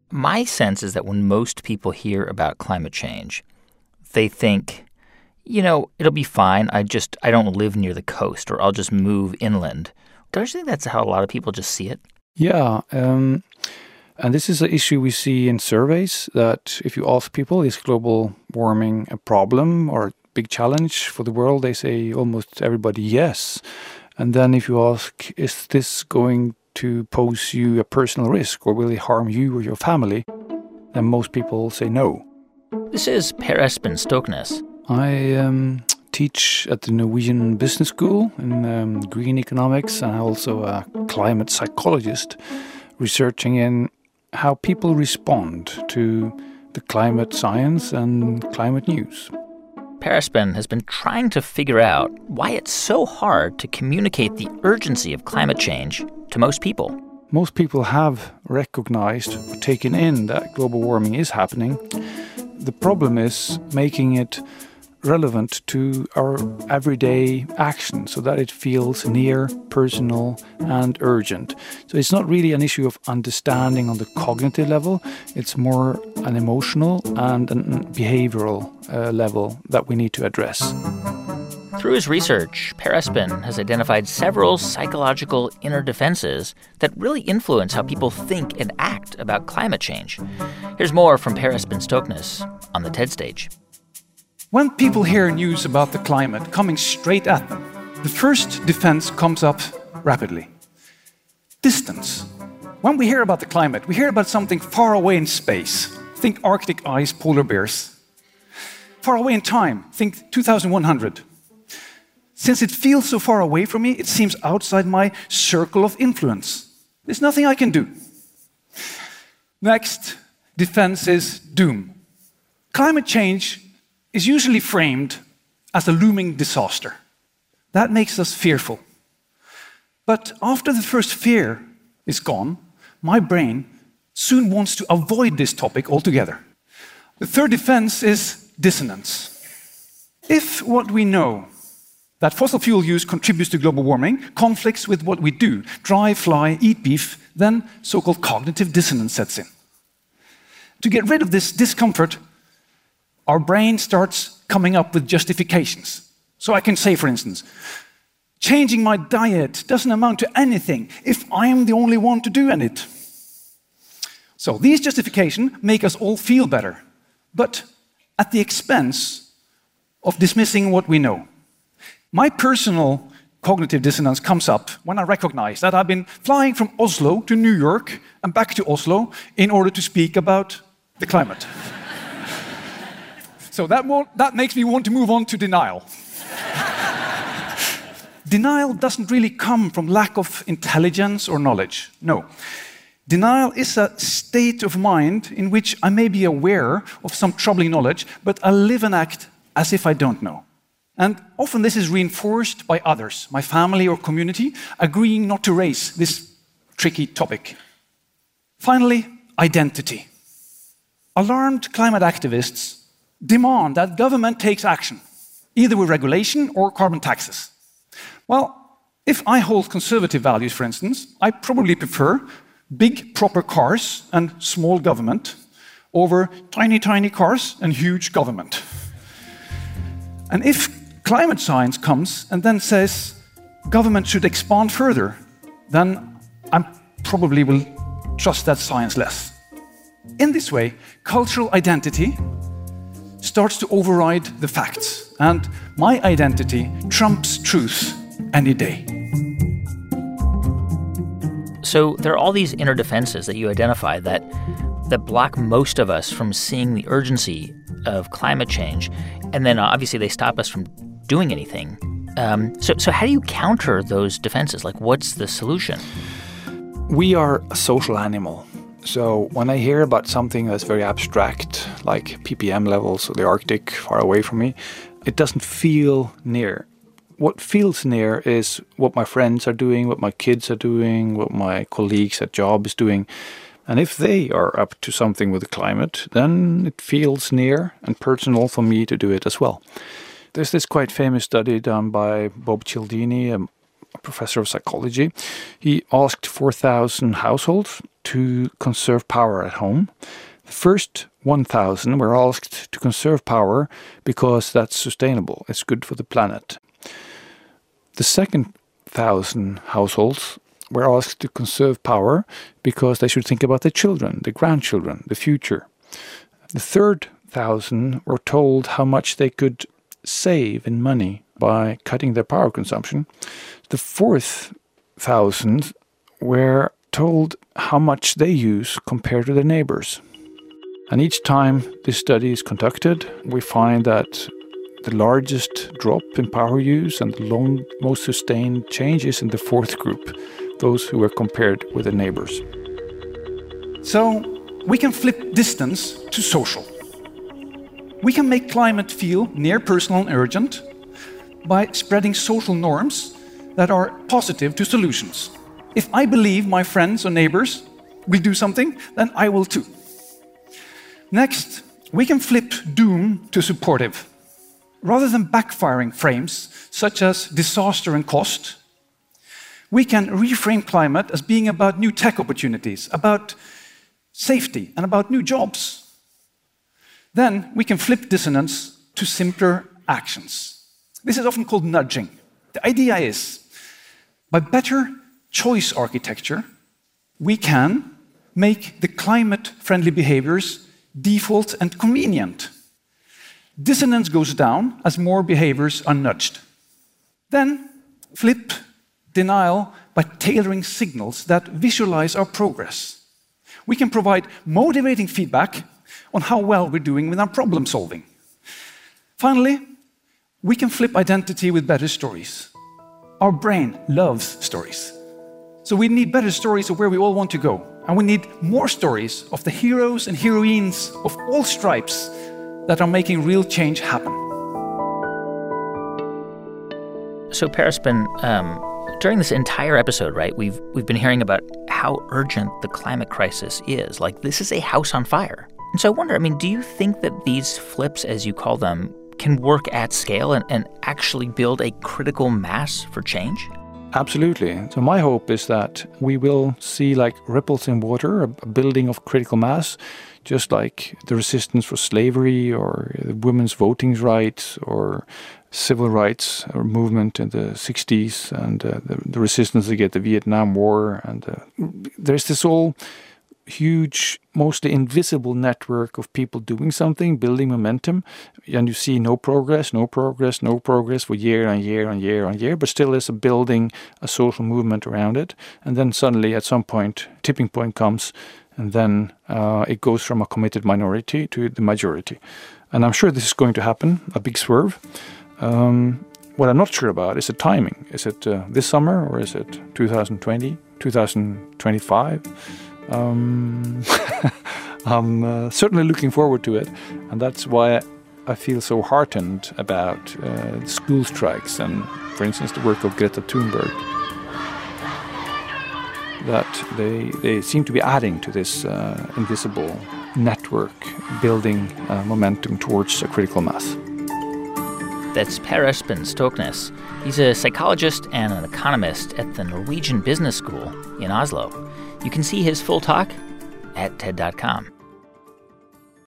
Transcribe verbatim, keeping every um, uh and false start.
My sense is that when most people hear about climate change, they think, you know, it'll be fine. I just I don't live near the coast, or I'll just move inland. Don't you think that's how a lot of people just see it? Yeah, um, and this is an issue we see in surveys, that if you ask people, is global warming a problem or a big challenge for the world, they say almost everybody yes. And then if you ask, is this going to pose you a personal risk, or will it harm you or your family, then most people say no. This is Per Espen Stoknes. I um, teach at the Norwegian Business School in um, green economics, and I'm also a climate psychologist researching in how people respond to the climate science and climate news. Per Espen has been trying to figure out why it's so hard to communicate the urgency of climate change to most people. Most people have recognized or taken in that global warming is happening. The problem is making it relevant to our everyday action so that it feels near, personal, and urgent. So it's not really an issue of understanding on the cognitive level. It's more an emotional and a behavioral uh, level that we need to address. Through his research, Per Espen has identified several psychological inner defenses that really influence how people think and act about climate change. Here's more from Per Espen Stoknes on the TED stage. When people hear news about the climate coming straight at them, the first defense comes up rapidly. Distance. When we hear about the climate, we hear about something far away in space. Think Arctic ice, polar bears. Far away in time, think two thousand one hundred. Since it feels so far away from me, it seems outside my circle of influence. There's nothing I can do. Next defense is doom. Climate change is usually framed as a looming disaster. That makes us fearful. But after the first fear is gone, my brain soon wants to avoid this topic altogether. The third defense is dissonance. If what we know, that fossil fuel use contributes to global warming, conflicts with what we do, drive, fly, eat beef, then so-called cognitive dissonance sets in. To get rid of this discomfort, our brain starts coming up with justifications. So I can say, for instance, changing my diet doesn't amount to anything if I am the only one to do it. So these justifications make us all feel better, but at the expense of dismissing what we know. My personal cognitive dissonance comes up when I recognize that I've been flying from Oslo to New York and back to Oslo in order to speak about the climate. So that, that makes me want to move on to denial. Denial doesn't really come from lack of intelligence or knowledge. No. Denial is a state of mind in which I may be aware of some troubling knowledge, but I live and act as if I don't know. And often this is reinforced by others, my family or community, agreeing not to raise this tricky topic. Finally, identity. Alarmed climate activists demand that government takes action, either with regulation or carbon taxes. Well, if I hold conservative values, for instance, I probably prefer big, proper cars and small government over tiny, tiny cars and huge government. And if climate science comes and then says government should expand further, then I probably will trust that science less. In this way, cultural identity starts to override the facts, and my identity trumps truth any day. So there are all these inner defenses that you identify that that block most of us from seeing the urgency of climate change, and then obviously they stop us from doing anything. Um, so, so how do you counter those defenses? Like, what's the solution? We are a social animal. So when I hear about something that's very abstract, like P P M levels or the Arctic far away from me, it doesn't feel near. What feels near is what my friends are doing, what my kids are doing, what my colleagues at job is doing. And if they are up to something with the climate, then it feels near and personal for me to do it as well. There's this quite famous study done by Bob Cialdini, a professor of psychology. He asked four thousand households to conserve power at home. The first one thousand were asked to conserve power because that's sustainable. It's good for the planet. The second one thousand households were asked to conserve power because they should think about the children, the grandchildren, the future. The third one thousand were told how much they could save in money by cutting their power consumption. The fourth one thousand were told how much they use compared to their neighbors. And each time this study is conducted, we find that the largest drop in power use and the long, most sustained change is in the fourth group, those who were compared with their neighbors. So we can flip distance to social. We can make climate feel near personal and urgent by spreading social norms that are positive to solutions. If I believe my friends or neighbors will do something, then I will too. Next, we can flip doom to supportive. Rather than backfiring frames such as disaster and cost, we can reframe climate as being about new tech opportunities, about safety, and about new jobs. Then we can flip dissonance to simpler actions. This is often called nudging. The idea is, by better choice architecture, we can make the climate-friendly behaviors default and convenient. Dissonance goes down as more behaviors are nudged. Then flip denial by tailoring signals that visualize our progress. We can provide motivating feedback on how well we're doing with our problem solving. Finally, we can flip identity with better stories. Our brain loves stories. So we need better stories of where we all want to go. And we need more stories of the heroes and heroines of all stripes that are making real change happen. So, Per Espen, um, during this entire episode, right, we've we've been hearing about how urgent the climate crisis is. Like, this is a house on fire. And so I wonder, I mean, do you think that these flips, as you call them, can work at scale and, and actually build a critical mass for change? Absolutely. So my hope is that we will see like ripples in water, a building of critical mass, just like the resistance for slavery or women's voting rights or civil rights or movement in the sixties and uh, the, the resistance against the Vietnam War. And uh, there's this whole huge, mostly invisible network of people doing something, building momentum, and you see no progress, no progress, no progress for year on year on year on year, but still there's a building, a social movement around it, and then suddenly at some point, tipping point comes, and then uh, it goes from a committed minority to the majority. And I'm sure this is going to happen, a big swerve. Um, what I'm not sure about is the timing. Is it uh, this summer or is it two thousand twenty, two thousand twenty-five? Um, I'm uh, certainly looking forward to it, and that's why I feel so heartened about uh, school strikes and, for instance, the work of Greta Thunberg. That they, they seem to be adding to this uh, invisible network, building uh, momentum towards a critical mass. That's Per Espen Stoknes. He's a psychologist and an economist at the Norwegian Business School in Oslo. You can see his full talk at T E D dot com.